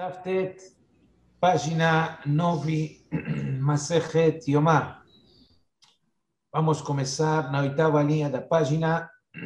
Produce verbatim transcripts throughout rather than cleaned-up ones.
Taftet, página nove, Masechet Yomá. Vamos começar na oitava linha da página,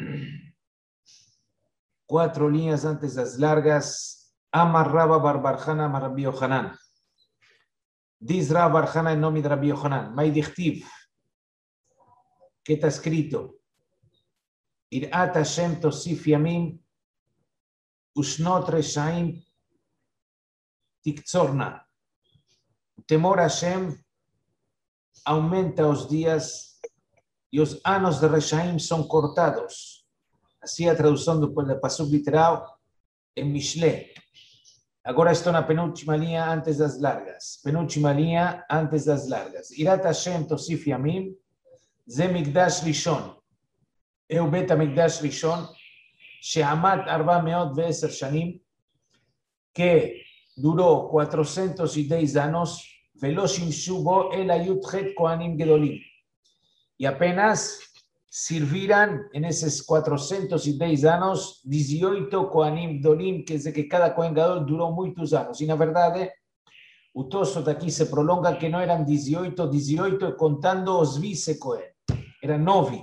quatro linhas antes das largas. Amar Rabba bar bar Hana amar Rabbi Yochanan. Diz Rabba bar Hana em nome de Rabbi Yochanan. Maidichtiv, que está escrito: Irat Hashem tosif yamim, ushnot reshaim tiktzorna. O temor a Hashem aumenta os dias e os anos de Reshaim são cortados. Assim é a tradução do passuco literal em Mishle. Agora estou na penúltima linha antes das largas. Penúltima linha antes das largas. Irat Hashem tosif yamim, ze migdash rishon. É o bet hamikdash rishon, she'amad arba meot ve'eser shanim, que durou quatrocentos e dez anos, velo shimshu bo el ayutchet kohanim gedolim. E apenas serviram, nesses quatrocentos e dez anos, dezoito kohanim gedolim, quer dizer que cada kohen gadol durou muitos anos. E, na verdade, o Tosfot aqui se prolonga que não eram dezoito, dezoito contando os vice-kohen. Eram nove.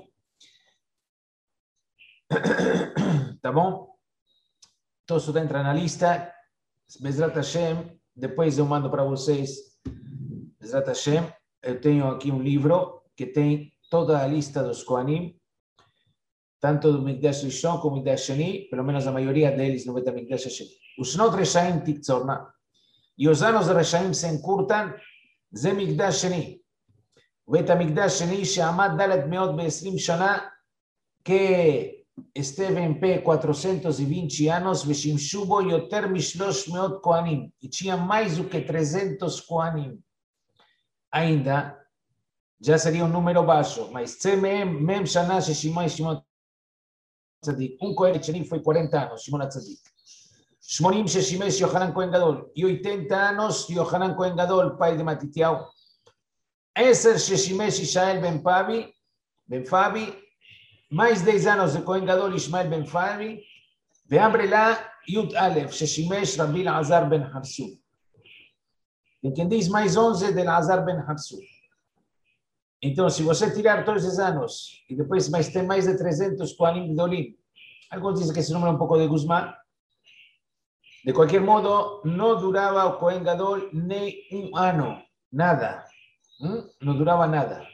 Tá bom? Tosfot entra na lista. Bezrat Hashem, depois eu mando para vocês. Bezrat Hashem, eu tenho aqui um livro que tem toda a lista dos Kohanim, tanto do Mikdash Rishon como do Mikdash Sheni, pelo menos a maioria deles no Bet HaMikdash Sheni. Os Shnot Reshaim Tiktzorna, e os anos de Reshaim se encurtam, Ze Mikdash Sheni. O Bet HaMikdash Sheni, she'amad dalet meot be'esrim shana, que esteve em pé quatrocentos e vinte anos, veshimshu bo yoter mishlosh meot kohanim, e tinha mais do que trezentos kohanim. Ainda, já seria um número baixo, mas tzemem mem shana sheshimai Shimon Tzadik. Um kohen sheni foi quarenta anos, Shimon Tzadik. Shmonim sheshimesh Yohanan Kohen Gadol, e oitenta anos, Yohanan Kohen Gadol, pai de Matitiau. Eser sheshimesh Ishael ben Pavi, ben Fabi, mais dez anos de Kohen Gadol Ishmael ben Favi, ve'amre lá Yud Alef, sheshimesh Rabbi Elazar ben Harsuf. E quem diz mais onze de Elazar ben Harsuf. Então, se você tirar todos esses anos, e depois mais tem mais de trezentos Kohanim Gedolim, alguns dizem que esse número é um pouco de Guzmán. De qualquer modo, não durava o Kohen Gadol nem um ano, nada. Hum? Não durava nada.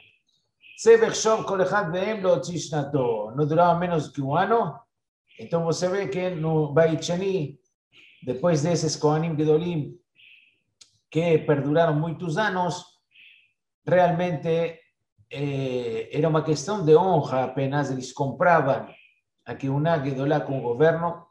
Não durava menos que um ano. Então você vê que no Beit Sheni, depois desses Kohanim Gedolim, que perduraram muitos anos, realmente eh, era uma questão de honra apenas. Eles compravam a Keuná Gedolá com o governo,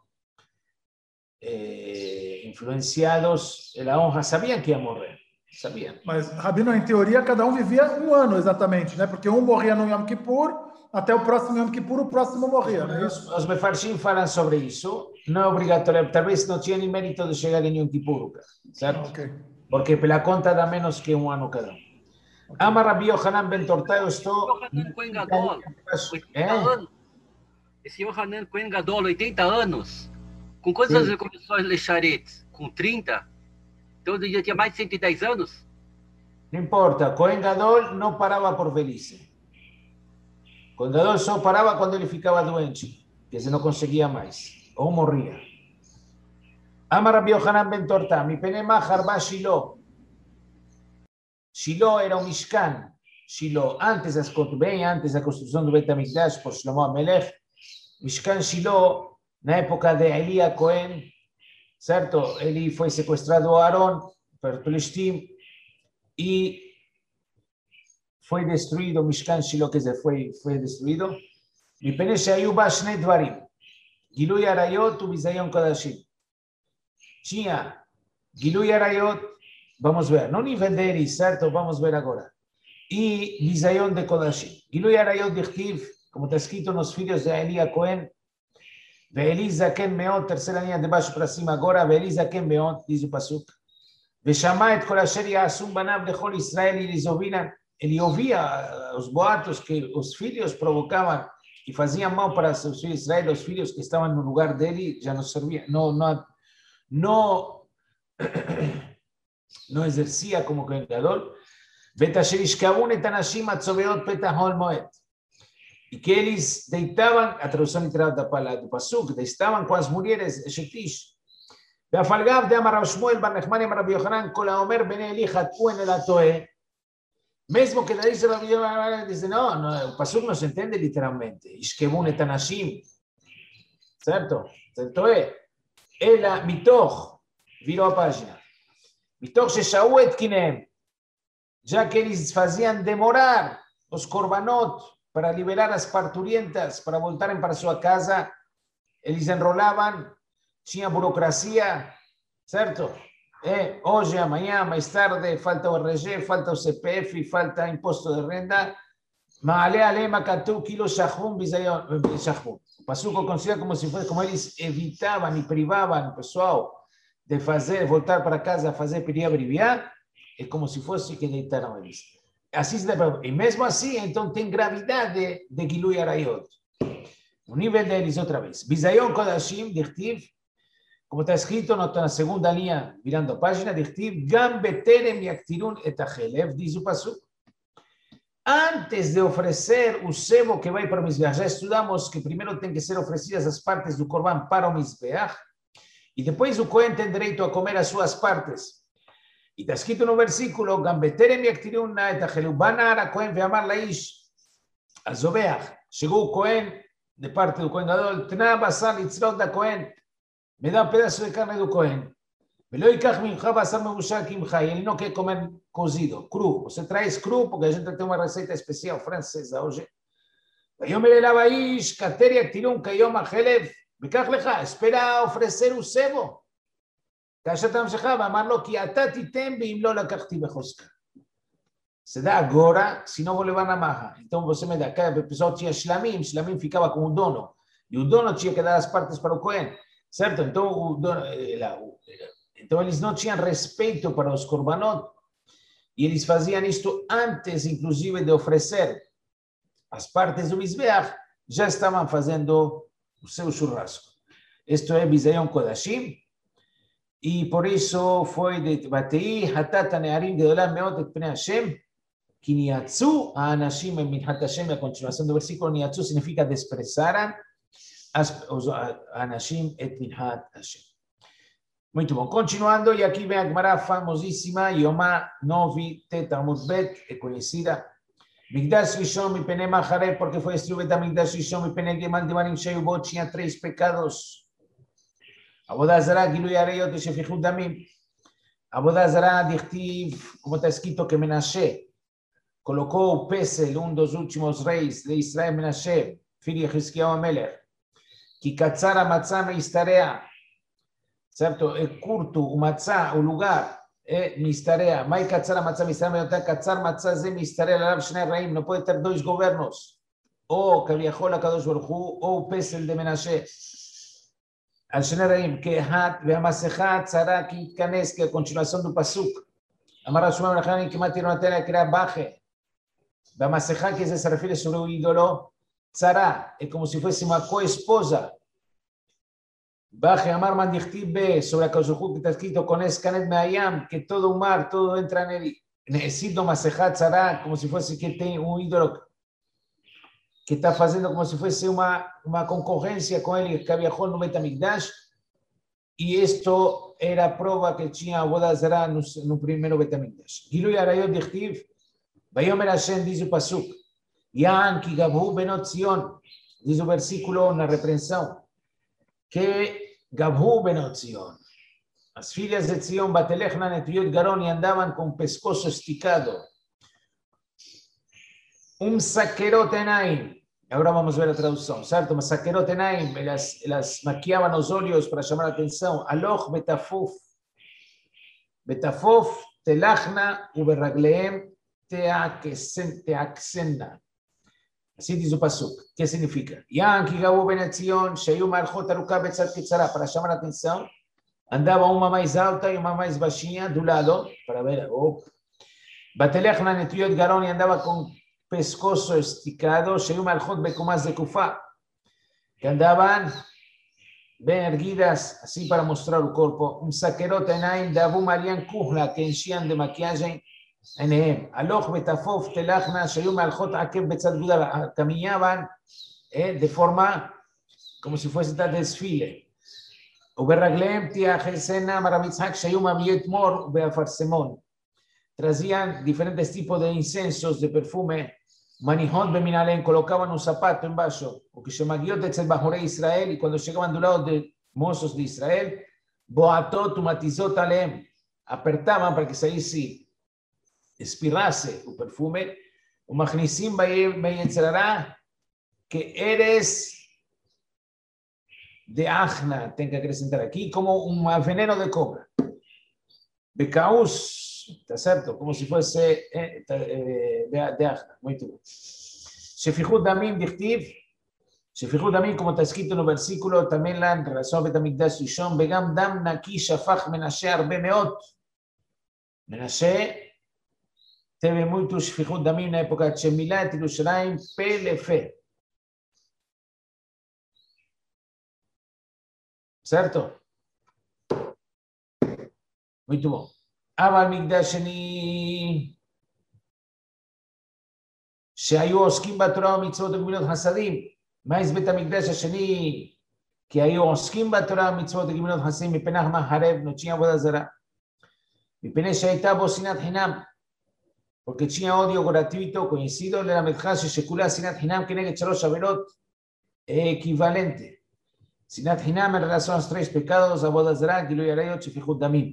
eh, influenciados pela honra, sabiam que ia morrer. Sabiam. Mas, Rabino, em teoria, cada um vivia um ano exatamente, né? Porque um morria no Yom Kippur, até o próximo Yom Kippur, o próximo morria, não é isso? Os Mefarshim falam sobre isso. Não é obrigatório, talvez não tinha nem mérito de chegar em Yom Kippur, certo? Okay. Porque pela conta dá menos que um ano cada um. Okay. Amar Rabbi Yochanan ben Torta, eu estou... Yohanan Kohen Gadol, oitenta anos. Esse Yohanan Kohen Gadol, oitenta anos. Com quantos anos ele começou a ler Sharet? Com trinta? Então ele já tinha mais de cento e dez anos? Não importa, Kohen Gadol não parava por velhice. Kohen Gadol só parava quando ele ficava doente, que se não conseguia mais, ou morria. Amar Rabbi Yochanan ben Torta, mi penema harba Shilo. Shilo era um Mishkan. Shilo, antes, bem antes da construção do Bet HaMikdash por Shlomo HaMelech, Mishkan Shilo, na época de Elia Cohen, certo? Ele foi sequestrado a Aaron, por Pelishtim, e foi destruído, Mishkan Shilo, quer dizer, foi, foi destruído. מפני שהיו בה שני דברים, גילוי עריות וביזיון קודשים. Tinha גילוי עריות, vamos ver, não nível deles, certo? Vamos ver agora. E bizayon de Kodashim. Gilui Arayot dichtiv, como está escrito nos filhos de Eli Cohen, Ve'eli Zaken Meot, terceira linha de baixo para cima agora, Ve'eli Zaken Meot, diz o Pasuk. Ve'shama et kol asher ya'asum banav lechol Israel, e eles ouviram, ele ouvia os boatos que os filhos provocavam e faziam mal para os filhos de Israel, os filhos que estavam no lugar dele já não serviam, não, não, não no ejercía como Kohen Gadol. Y que ellos deitaban, a traducción literal do pasuk, deitaban com as mulheres Shetish. והפלגב דאמר רב שמואל בר נחמני אמר רבי יוחנן כל האומר בני אלי חטאו en el atoe. Mesmo que le dice Rabbi Yohanan, dice, no, no, el pasuk no se entiende literalmente. Ishkebun et anashim. ¿Cierto? ¿Cierto es? Ela mitoch, viró a página. Mitoch sheshau et kinem. Ya que ellos hacían demorar los korbanot para liberar las parturientas, para voltar para su casa, ellos enrolaban, tinha burocracia, ¿cierto? Eh, hoy, amanhã, más tarde, falta o R G, falta o C P F, falta impuesto de renta. Maale alema katu kilo shachum bizayon shachum. O pasuco considera como si fuese como ellos evitaban y privaban al pessoal de hacer, voltar para casa, hacer pedir briviar, es como si fuese que deitaram eles. Así se deve, y mesmo así, então tem gravidade de Gilui Arayot. O nível deles outra vez. Bizayon kodashim dichtiv. Como está escrito en la segunda línea, mirando página, Gam beterem yaktirun et achelev, dice o pasuk. Antes de ofrecer o sebo que vai para o Mizbeach, já estudamos que primeiro tem que ser oferecidas as partes do Corban para o Mizbeach, e depois o Cohen tem direito a comer as suas partes. E está escrito no versículo, Gam beterem yaktirun et achelev, banar a Cohen ve'amar laish, a Zobeach. Chegou o Cohen, de parte do Cohen Gadol, tna basar litzrot da Cohen, me da un pedazo de carne do Cohen. Me lo ikach mincha basar mebushal kimcha. Y él no quiere comer cozido, cru. Você traz cru, porque a gente tem uma receita especial francesa hoje. ויאמר אליו האיש, כתר יקטילון כיום החלב, וכך לך, espera ofrecer o sebo. כאשר תמשיכה, ואמר לו, כי אתה תיתן ואם לא לקחתי בחוזקה. Se dá agora, se não vou levar na marra. Então você me dá, cada pessoal tinha shlamim, shlamim ficava com o dono. E o dono tinha que dar as partes para o Cohen. Certo? Então, então eles não tinham respeito para os korbanot e eles faziam isto antes, inclusive, de oferecer as partes do Mizbeach, já estavam fazendo o seu churrasco. Isto é Bizayon Kodashim, e por isso foi de Batei, Hatat Nearim Gedolam Meot et Pnei Hashem, que Niatzu Anashim Minhat Hashem, a continuação do versículo, Niatzu significa desprezaram os Anashim et Minhat Hashem. Muito bom. Continuando, e aqui vem a Gemara famosíssima, Yomá Novi Tetamut Bet, é conhecida. Migdash Rishon mi pene Machareh, porque foi destruída Migdash Rishon mi pene Geman Devarim Sheyubot, tinha três pecados. Avodah Zarah, Gilui Arayot e Shefichut Damim. Avodah Zarah, dichtiv, como está escrito que Menashe colocou o Pesel, um dos últimos reis de Israel, Menashe, filho de Hizkiyahu Amelech, que Katzar HaMatzah Meistarea, certo? É curto o Matzah, o lugar, é Meistarea. Mai Katzar HaMatzah Meistarea, mas Katzar Matzah Ze Meistarea, Larav Shnei Raim, não pode ter dois governos, ou Kaviachol HaKadosh Baruch Hu, ou o Pesel de Menashe. Al Shnei Raim, Kehat, Ve'amasecha Tzara, que Itkanes, que é a continuação do Pasuk. Amar Hashemam Lechanim, que Matironatela, que era Baje. Ve'amasecha, que se refere sobre o ídolo, Tzara, é como se fosse uma co-esposa. Baje Amar Mandichtibe, sobre a Kazuhu, que está escrito con Escanet Meayam, que todo o mar, todo entra nele. Necesito Masecha Tzara, como se fosse que tem um ídolo que está fazendo como se fosse uma, uma concorrência com ele, que viajou no Betamigdash. E isto era a prova que tinha Avodah Zarah no, no primeiro Betamigdash. Gilui Arayot Dichtiv, Vayomer Hashem, diz o Pasuk. Yan ki gabhu benot Zion, diz o versículo na repreensão, que gabhu benot Zion, as filhas de Zion, batelechna netuyot garon, e andavam com o pescoço esticado, um saquerot enaim. Agora vamos ver a tradução, certo? Mas saquerot enaim, elas, elas maquiavam os olhos para chamar a atenção. Aloch betafuf, betafuf telachna uberragleem teaksena. Assim diz o Pasuk. O que significa? Yan ki gabu ben Etzion, shayu marchot arukah betzad ketzara, para chamar a atenção. Andava uma mais alta e uma mais baixinha do lado, para ver. Oh. Batelechna netuyot garon, e andava com pescoço esticado, shayu marchot bekumaz de kufa, que andavam ven erguidas, así para mostrar el cuerpo. Un saquerote en Ain de Abu Marian Kuhla, que enchían de maquillaje en él. Aloj Betafof, Telachna, Shayum Aljot Akev Betzadguda, caminaban eh, de forma como si fuese tal desfile. Uberraglem, Tia Gesena, Marabitzhak, Shayum Abiet Mor, Beafarsemon. Trazían diferentes tipos de incensos, de perfume. Manijot Beminalen, colocaban un zapato en vaso, o que se magiot de Bajore Israel, y cuando llegaban de lado de mozos de Israel, Boatot, Tumatizot Alem, apretaban para que se ahí expirase el perfume, o Magnisim Bayetzerará, que eres de Ajna, tengo que acrescentar aquí, como un veneno de cobra. Becaus, ¿está cierto? Como si fuese eh, eh, de, de Ajna, muy bien. Shefijut Damim Dichtiv, Shefijut Damim, como está escrito en el versículo, también la en relación a Betamikdash Rishon, Begam Dam Naki Shafach Menashe Arbe Meot. Menashe, teve muito Shefijut Damim na época de Shemilat Yerushalayim Pelefe. ¿Cierto? Muy bien. Abal Mikdash Sheni שהיו עוסקים בתורה ומצוות וגמילות חסדים. מה בית המקדש השני? כי היו עוסקים בתורה ומצוות וגמילות חסדים מפני מחרב נוטשים עבודה זרה. מפני שהייתה בו שנאת חינם. porque tinha odio gratuito coincido la medja ששכולה שנאת חינם כנגד שלוש עבירות equivalente. שנאת חינם en relación a los tres pecados, עבודה זרה, גילוי עריות, שפיכות דמים.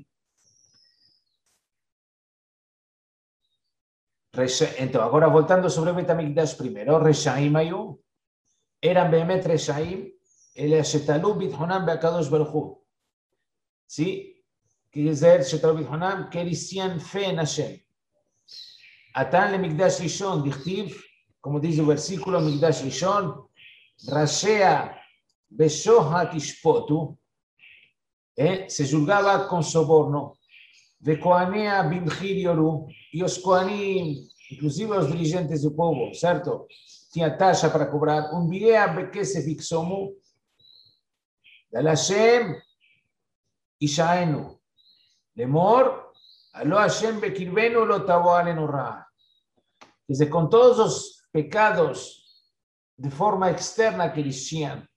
Entonces, ahora voltando sobre Betamikdash primero, Reshaim ayu, eran Behemet Reshaim, el Shetalu Bidhonam Beakadosh Baruchu. ¿Sí? Quiere decir, Shetalu Bidhonam, que decían fe en Hashem. Atan le Mikdash Rishon, Dichtiv, como dice el versículo, Mikdash Rishon, Rashea Beshoha Tishpotu, eh, se juzgaba con soborno. De Koanea Bimchir Yoru, y los Koanim, inclusive los dirigentes del pueblo, ¿cierto? Tenía tasa para cobrar. Un bidea Bekese Fixomu, de la Hashem y Shaenu. Lemor, Alo Hashem Bekirvenu lo Taboalen Ra. Desde con todos los pecados de forma externa que eligían,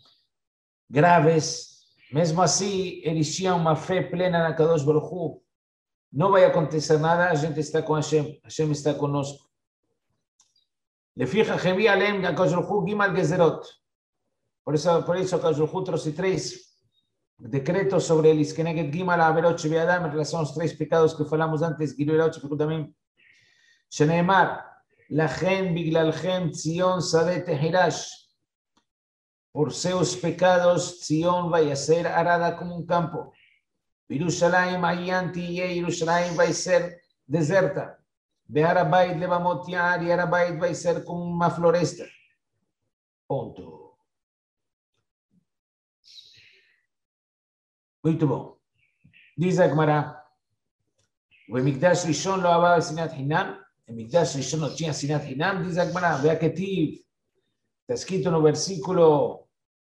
graves, mesmo así eligían una fe plena en Akadosh Baruch Hu. No vaya a acontecer nada, la gente está con Hashem, Hashem está con nosotros. Le fija Jeví Alem, Akadosh Baruch Hu, Gimal Gezerot. Por eso, por eso Akadosh Baruch Hu trajo tres decretos sobre el Iskeneget Gimal Averot Sheviadam en relación a los tres pecados que hablamos antes, Gilu Erot Shefichut Damim. Sheneemar, Lachen Biglalchem Tzion Sadeh Tehirash. Por sus pecados, Tzion vaya a ser arada como un campo. Yerushalayim Ayanti y Yerushalayim va a ser deserta. De Arabait le va a motear y Arabait va a ser como una floresta. Punto. Muy bien. Dice Agmara, en Mikdash Rishon lo había Sinat Hinam. En Mikdash Rishon no tenía Sinat Hinam. Dice Agmara, vea que Tiv, está escrito en el versículo.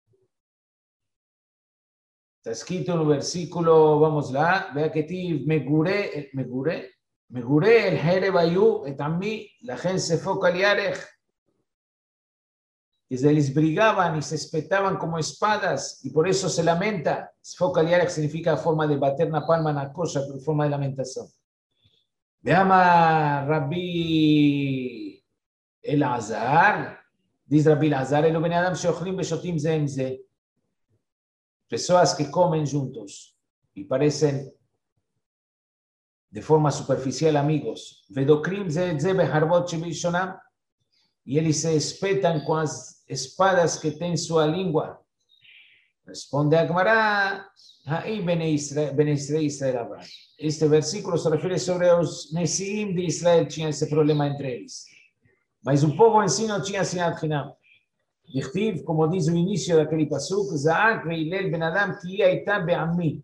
Está escrito en el versículo, vamos lá, vea que Tiv, Megure, Megure, Megure, el Herebayu, et Ammi, la gente se foca al Yarech. Y se les brigaban y se espetaban como espadas, y por eso se lamenta. Foca al Yarech significa forma de bater una palma en la cosa, pero forma de lamentación. Veamos Rabbi Elazar, dice Rabbi Elazar, el Ben Adam sheochlim beshotim ze im ze. Personas que comen juntos y parecen de forma superficial amigos. Vedokrim ze ze beharbot shebishonam, y ellos se espetan con las espadas que tienen su lengua. Responde Agmará, ahí Bene Israel Israel habrá. Este versículo se refiere sobre los Nesiim de Israel, tinha ese problema entre ellos. Mas un poco en sí no tinha sinat chinam. Dichtiv, como dice el inicio de aquel pasuk, Zaak veilel ben Adam ki aita be'ammi.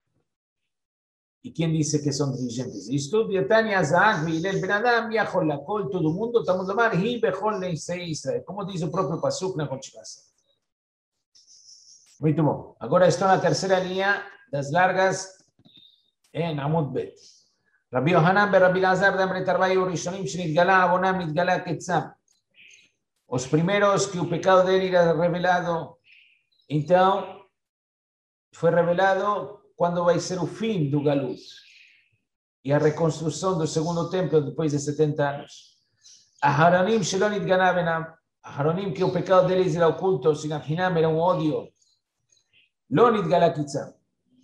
¿Y quién dice que son dirigentes? Y estudia Tania Zaak veilel ben Adam yachol lakol, todo el mundo, estamos llamando hi bechol leisei Israel. Como dice el propio pasuk na Conchivasa. Muito bom. Agora estou na terceira linha das largas em Amud Bet. Rabbi Yohanan ben Rabbi Lazar de Amret Arbai Urishonim Shnitgala Abonam Nitgala Ketzam. Os primeiros que o pecado dele era revelado, então foi revelado quando vai ser o fim do Galut e a reconstrução do segundo templo depois de setenta anos. Aharonim Shelo Nitgala Benam. Aharonim, que o pecado deles era oculto, Sinachinam era um ódio. Lo Nitgala Ketzam.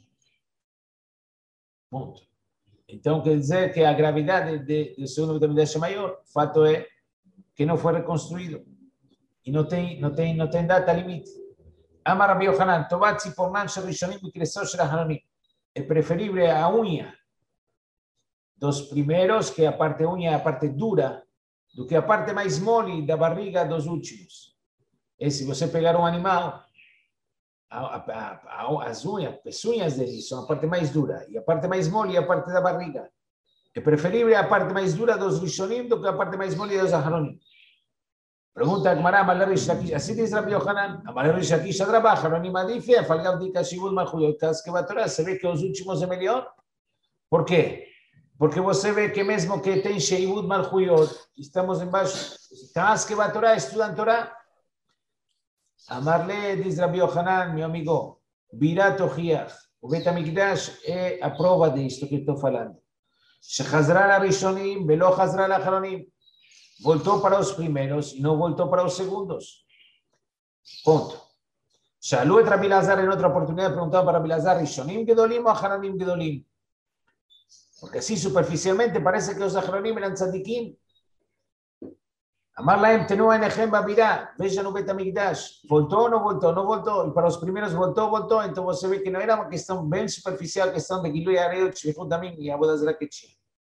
Ponto. Então, quer dizer que a gravidade do segundo Beit HaMikdash é maior. O fato é que não foi reconstruído. E não tem, não tem, não tem data limite. Amar Rabbi Yohanan, Tovat Tzipornan Shel Rishonim B'Knesot Shel Aharonim. É preferível a unha dos primeiros, que a parte unha é a parte dura, do que a parte mais mole da barriga dos últimos. E se você pegar um animal, A, a, a, as unhas, as unhas dele são a parte mais dura e a parte mais mole é a parte da barriga. É preferível a parte mais dura dos Rishonim do que a parte mais mole dos Aharonim. Pergunta a Gemara, assim diz Rabbi Yohanan, Amalei Rish Lakish Adrabah, Aharonim Adife, Afalgav Dika Shivud Malchuyot, que vai Torá, você vê que os últimos é melhor? Por quê? Porque você vê que mesmo que tem Shivud Malchuyot, estamos embaixo, Taz que vai Torá, estudam Torá. Amarle, diz Rabbi Yohanan, meu amigo, Birat Ochiach, o Beit HaMikdash é a prova disto que estou falando. Shechazra la Rishonim, velo Chazra la Aharonim. Voltou para os primeiros e não voltou para os segundos. Ponto. Shalu et Rabbi Lazar, em outra oportunidade, perguntaram para Rabbi Lazar, Rishonim Gedolim ou Aharonim Gedolim? Porque assim, superficialmente, parece que os Aharonim eram tzadikim. Amar laem tenu enechem babirá, vejam no Beit HaMikdash, voltou ou não voltou? Não voltou, e para os primeiros voltou, voltou, então você vê que não era uma questão bem superficial, questão de Gilui Areu, Shvichut Damim e Avodah Zarah que tinha.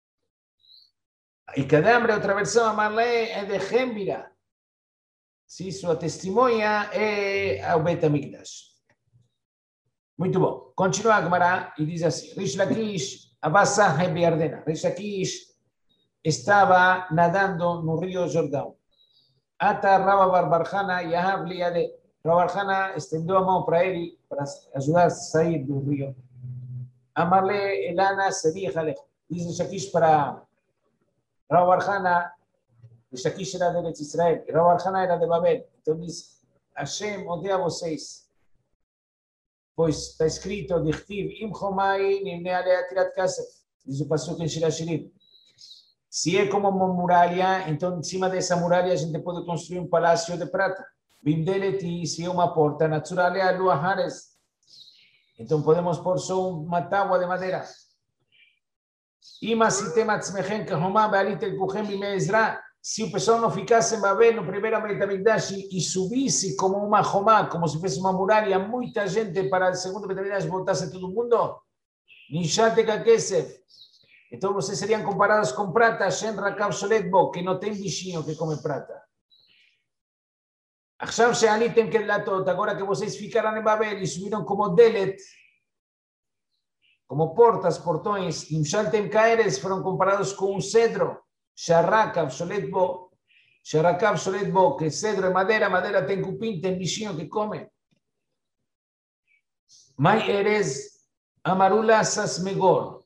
E Kadamre, outra versão, Amar laem é de Chembira, se sua testemunha é o Beit HaMikdash. Muito bom, continua a Gemara e diz assim, Rish Lakish, Abassah Hebi Ardena, Rish Lakish estava nadando no Rio Jordão. Ata Rabba bar Barjana Yahav Liade. Rabba Barjana estendeu a mão para ele para ajudar a sair do rio. Amarle Elana Sedi Halech. Diz o Shakish para Rabba Barjana. O Shakish era de Eretz Israel. Rabba Barjana era de Babel. Então diz: Hashem odeia vocês. Pois está escrito: Dichtiv im chomai nimne alea tirat kasef. Diz o Pasuk em Shir Hashirim. Se é como uma muralha, então em cima dessa muralha a gente pode construir um palácio de prata. Bimdeleti, se é uma porta, natural é a lua Hares. Então podemos pôr só uma tábua de madeira. Se o pessoal não ficasse em Babel no primeiro Beit HaMikdash e subisse como uma romá, como se fosse uma muralha, muita gente para o segundo Beit HaMikdash voltasse todo mundo, Nishate Kakesef. Então vocês seriam comparados com prata, Shem Rakav Sholet Bo, que não tem bichinho que come prata. Agora que vocês ficaram em Babel e subiram como Delet, como portas, portões, Imshaltem Kaeres, foram comparados com um cedro, Sharakav Sholet Bo, Sharakav Sholet Bo, que cedro é madeira, madeira tem cupim, tem bichinho que come. Mai Eres Amarula Sasmegor.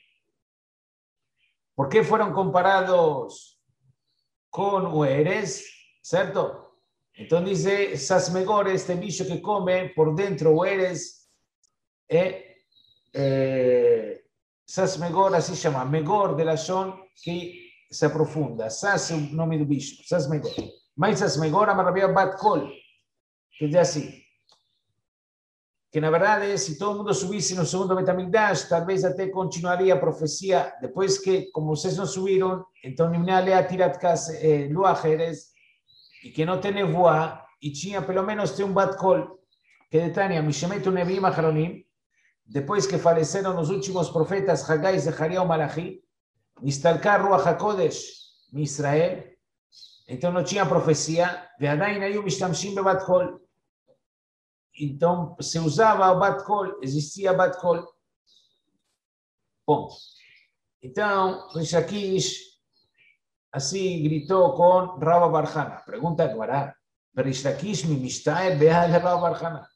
¿Por qué fueron comparados con o Eres? ¿Certo? Entonces dice, Sasmegor, este bicho que come por dentro o Eres, eh, eh, Sasmegor, así se llama, Megor de la Shon, que se aprofunda. Sas es un nombre de bicho, Sasmegor. Mas Sasmegor, amarrabia Bat Kol, que es así. Que na verdade, se todo mundo subisse no segundo Beit HaMikdash, talvez até continuaria a profecia, depois que, como vocês não subiram, então Nimnealea Tirat Kas Lua Jerez, e que não tem nevoa, e tinha pelo menos tem um Bat Kol, que detania Mishemetu Nevim Aharonim, depois que faleceram os últimos profetas Hagai, Zechariah e Malachi, Nistalkar Ruach HaKodesh, em Israel, então não tinha profecia, Ve'adain Ayu Mishtamshim Bebat Kol. Então, se usava o Bat Kol, existia Bat Kol. Ponto. Então, Rish Lakish assim gritou com Rabba Barjana. Pergunta a Gemara. Rish Lakish mi mishtael be'al Rabba Barjana.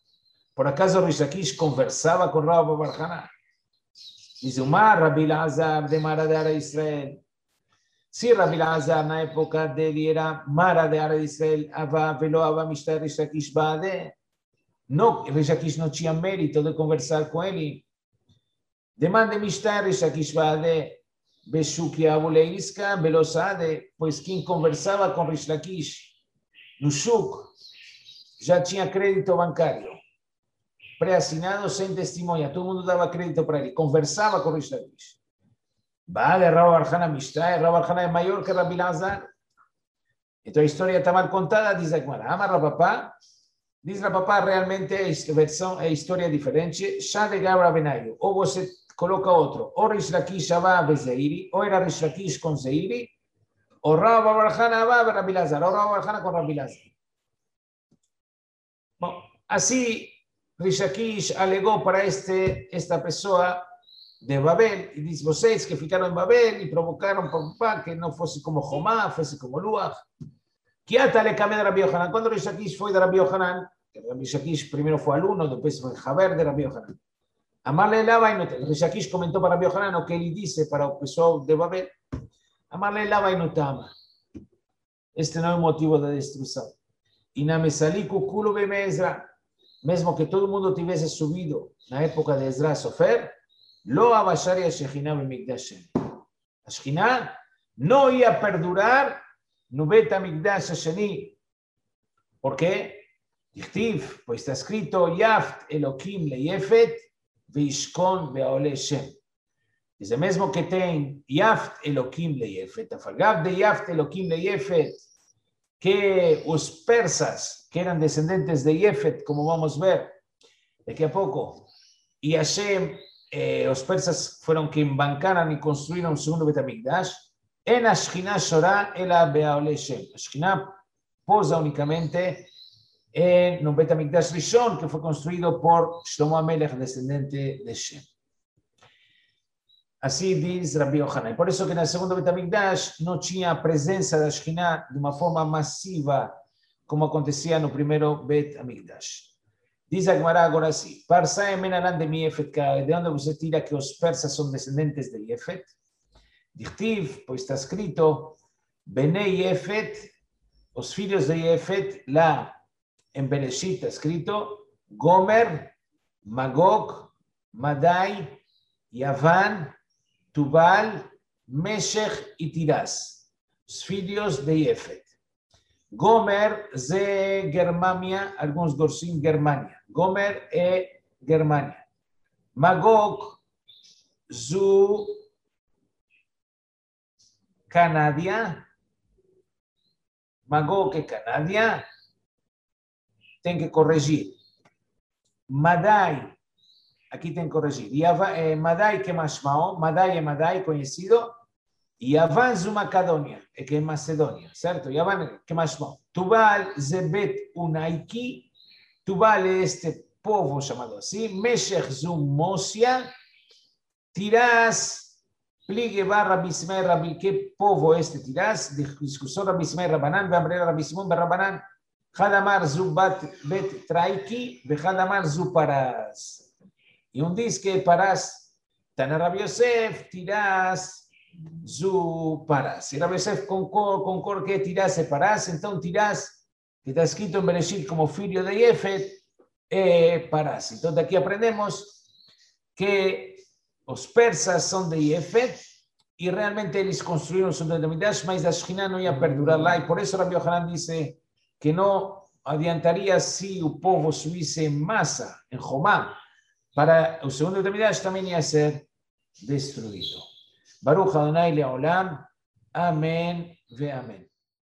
¿Por acaso Rish Lakish conversaba con Rabbi Bar Haná? Dice, Umar, Rabbi Elazar de Mara de Ara Israel. Si Rabbi Elazar en la época de él era Mara de Ara Israel, Ava velo Ava Mishtar Rish Lakish Baade. No, Rish Lakish no tinha mérito de conversar com ele. Demande Mishtar Rish Lakish Baade. Beshuki Abule Iska, Belosade, pois quem conversava com Rish Lakish no Shuk já tinha crédito bancário. Pré-assinado sem testemunha, todo mundo dava crédito para ele, conversava com Rish Lakish. Vale, Rabbi Bar Haná Mishnah, Rabbi Bar Haná é maior que Rabbi Elazar. Então a história está mal contada, diz a Gemara. Ama Rabapá, diz Rabapá, realmente a versão, a história é diferente. Shá de Gabra Benaio, ou você coloca outro, ou Rish Lakish Abba Bezeiri, ou era Rish Lakish com Zeiri, ou Rabbi Bar Haná Abba Rabbi Elazar, ou Rabbi Bar Haná com Rabbi Elazar. Bom, assim Rish Lakish alegou para este, esta pessoa de Babel, e diz, vocês que ficaram em Babel e provocaram para que não fosse como Jomá, fosse como Luach. Que até le cambió de Rabbi Yohanan. Quando Rish Lakish foi de Rabbi Yohanan, Rish Lakish primeiro foi aluno, depois foi Haber de Rabbi Yohanan. Amarle Lava e Notam. Rish Lakish comentou para Rabbi Yohanan o que ele disse para o pessoal de Babel. Amarle Lava e Notam. Este não é o motivo da destruição. E na Mesaliku Kulu Bemezra, mesmo que todo mundo tivesse subido na época de Ezra Sofer, Lo Abashari a Shekhinah Bemikdash. A Shekhinah não ia perdurar no Bet HaMikdash Sheni. ¿Por qué? Dichtiv, pues está escrito Yaft Elokim Leyefet Veishkon Beaole Shem. Dice mesmo que tem Yaft Elokim Leyefet, afalgav de Yaft Elokim Leyefet, que os persas, que eran descendentes de Yefet, como vamos a ver daqui a poco, y Hashem, eh, los persas fueron quienes bancaron y construyeron un segundo Bet HaMikdash, en Ashkinah Shorah Ela Beaole Shem. Ashkinah posa únicamente en un Bet HaMikdash Rishon que fue construido por Shlomo HaMelech, descendente de Shem. Así dice Rabbi Yohanan. Por eso que en el segundo Bet HaMikdash no tenía presencia de Ashkinah de una forma masiva como acontecía en el primero Bet HaMikdash. Dice Agmará ahora así, Parsa Emenalan de mi Yefet, ¿de dónde usted tira que los persas son descendentes de Yefet? Dichtiv, pues está escrito, Benei Yefet, los hijos de Yefet, la, en Bereshit está escrito, Gomer, Magog, Madai, Yavan, Tubal, Meshech y Tiras, los hijos de Yefet. Gomer de Germania, algunos gorsim Germania. Gomer e Germania. Magog, zu Canadia. Magog e Canadia. Tem que corrigir. Madai, aqui tem que corrigir. Eh, Madai que mais mal, Madai é Madai conhecido. Yavan zu Macedonia, que é Macedônia, certo? Yavan que mais mal. Tubal zebet unaiki. Tubal é este povo chamado assim. Meshech zu Mosia. Tiras, pligue barra bismei rabi. Que povo é este Tiras? Discussão Rabi Ismael Rabanan, Vambrera Rabi Simon Rabanan. Hadamar zu bat bet traiki, Hadamar zu Paras. E um diz que Paras, Tana Rabi Yosef, Tiras. Zu Paras. E Rabbi Yosef concorda que Tiras é Paras, então Tiras, que está escrito em Bereshit como filho de Yefet, é Paras. Então daqui aprendemos que os persas são de Yefet e realmente eles construíram o segundo Bet HaMikdash, mas a Shekhinah não ia perdurar lá, e por isso Rabbi Yohanan disse que não adiantaria se o povo subisse em massa, em Jomá, para o segundo Bet HaMikdash também ia ser destruído. Baruch Adonai Leolam. Amén ve amén.